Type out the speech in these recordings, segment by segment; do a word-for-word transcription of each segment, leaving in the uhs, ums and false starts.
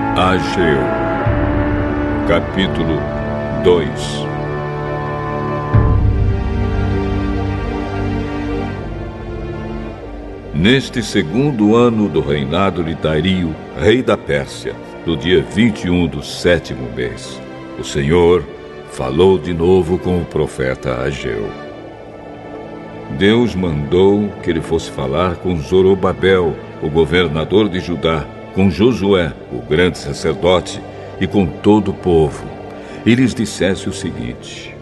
Ageu, capítulo dois. Neste segundo ano do reinado de Dario, rei da Pérsia, no dia vinte e um do sétimo mês, o Senhor falou de novo com o profeta Ageu. Deus mandou que ele fosse falar com Zorobabel, o governador de Judá, com Josué, o grande sacerdote, e com todo o povo, e lhes dissesse o seguinte: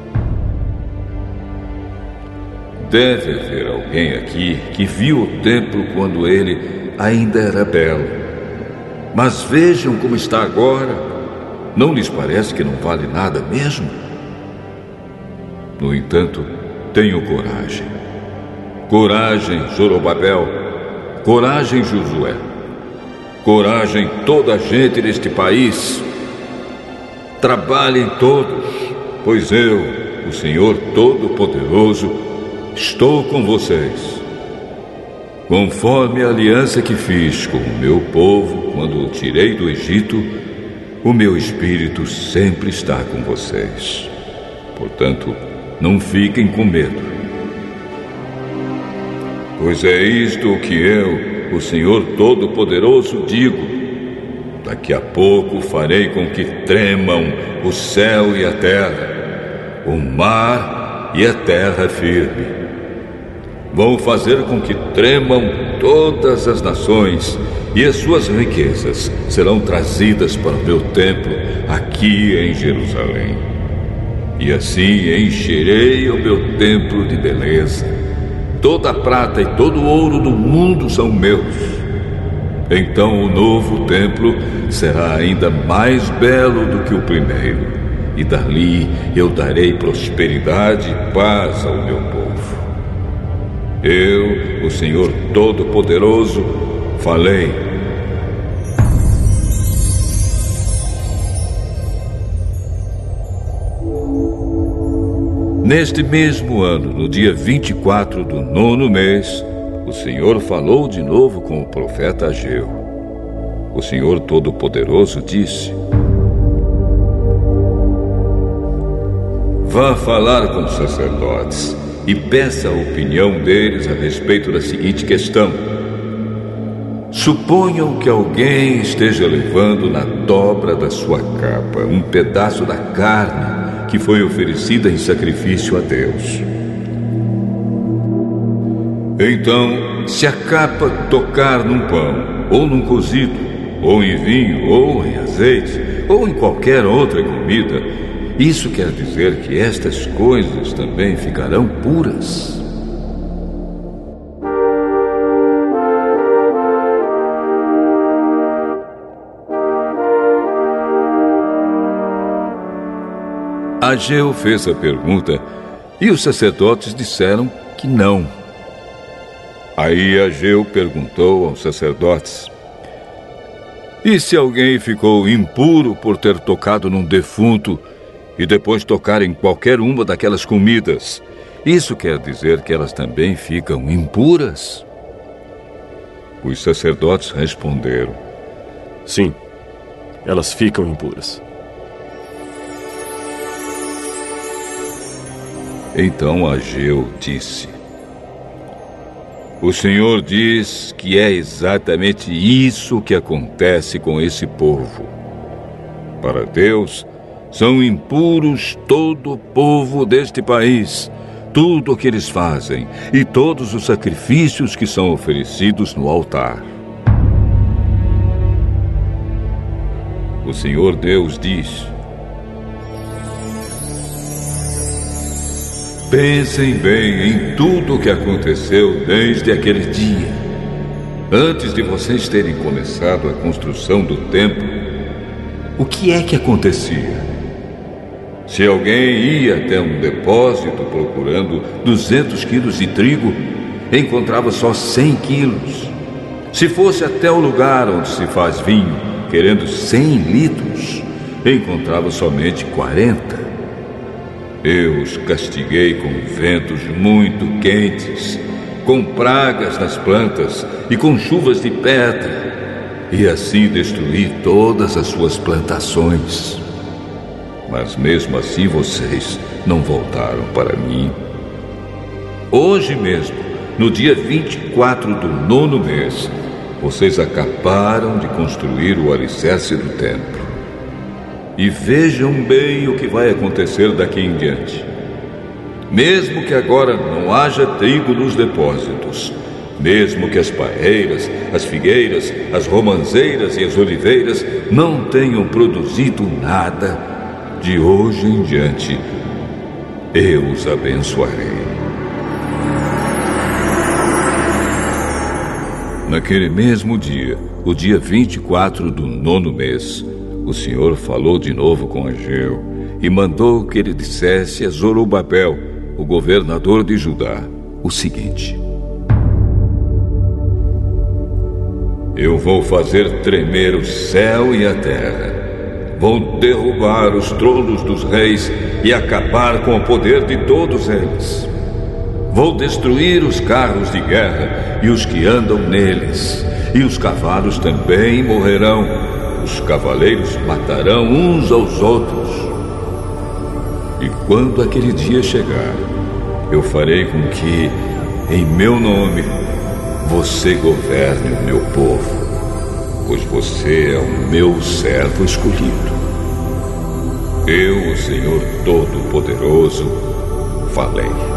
deve haver alguém aqui que viu o templo quando ele ainda era belo. Mas vejam como está agora. Não lhes parece que não vale nada mesmo? No entanto, tenham coragem. Coragem, Zorobabel. Coragem, Josué. Coragem, toda a gente deste país. Trabalhem todos, pois eu, o Senhor Todo-Poderoso, estou com vocês. Conforme a aliança que fiz com o meu povo quando o tirei do Egito, o meu espírito sempre está com vocês. Portanto, não fiquem com medo. Pois é isto o que eu, o Senhor Todo-Poderoso, digo: daqui a pouco farei com que tremam o céu e a terra, o mar e a terra firme. Vou fazer com que tremam todas as nações, e as suas riquezas serão trazidas para o meu templo aqui em Jerusalém. E assim encherei o meu templo de beleza. Toda a prata e todo o ouro do mundo são meus. Então o novo templo será ainda mais belo do que o primeiro, e dali eu darei prosperidade e paz ao meu povo. Eu, o Senhor Todo-Poderoso, falei. Neste mesmo ano, no dia vinte e quatro do nono mês, o Senhor falou de novo com o profeta Ageu. O Senhor Todo-Poderoso disse: vá falar com os sacerdotes e peça a opinião deles a respeito da seguinte questão. Suponham que alguém esteja levando na dobra da sua capa um pedaço da carne que foi oferecida em sacrifício a Deus. Então, se a capa tocar num pão, ou num cozido, ou em vinho, ou em azeite, ou em qualquer outra comida, isso quer dizer que estas coisas também ficarão puras. Ageu fez a pergunta e os sacerdotes disseram que não. Aí Ageu perguntou aos sacerdotes: e se alguém ficou impuro por ter tocado num defunto e depois tocar em qualquer uma daquelas comidas, isso quer dizer que elas também ficam impuras? Os sacerdotes responderam: sim, elas ficam impuras. Então Ageu disse: o Senhor diz que é exatamente isso que acontece com esse povo. Para Deus, são impuros todo o povo deste país, tudo o que eles fazem e todos os sacrifícios que são oferecidos no altar. O Senhor Deus diz: pensem bem em tudo o que aconteceu desde aquele dia. Antes de vocês terem começado a construção do templo, o que é que acontecia? Se alguém ia até um depósito procurando duzentos quilos de trigo, encontrava só cem quilos. Se fosse até o lugar onde se faz vinho, querendo cem litros, encontrava somente quarenta. Eu os castiguei com ventos muito quentes, com pragas nas plantas e com chuvas de pedra. e assim destruir todas as suas plantações. Mas mesmo assim vocês não voltaram para mim. Hoje mesmo, no dia vinte e quatro do nono mês, vocês acabaram de construir o alicerce do templo. E vejam bem o que vai acontecer daqui em diante. Mesmo que agora não haja trigo nos depósitos, mesmo que as parreiras, as figueiras, as romãzeiras e as oliveiras não tenham produzido nada, de hoje em diante eu os abençoarei. Naquele mesmo dia, o dia vinte e quatro do nono mês, o Senhor falou de novo com Ageu e mandou que ele dissesse a Zorobabel, o governador de Judá, o seguinte: eu vou fazer tremer o céu e a terra. Vou derrubar os tronos dos reis e acabar com o poder de todos eles. Vou destruir os carros de guerra e os que andam neles, e os cavalos também morrerão. Os cavaleiros matarão uns aos outros. E quando aquele dia chegar, eu farei com que, em meu nome, você governe o meu povo, pois você é o meu servo escolhido. Eu, o Senhor Todo-Poderoso, falei.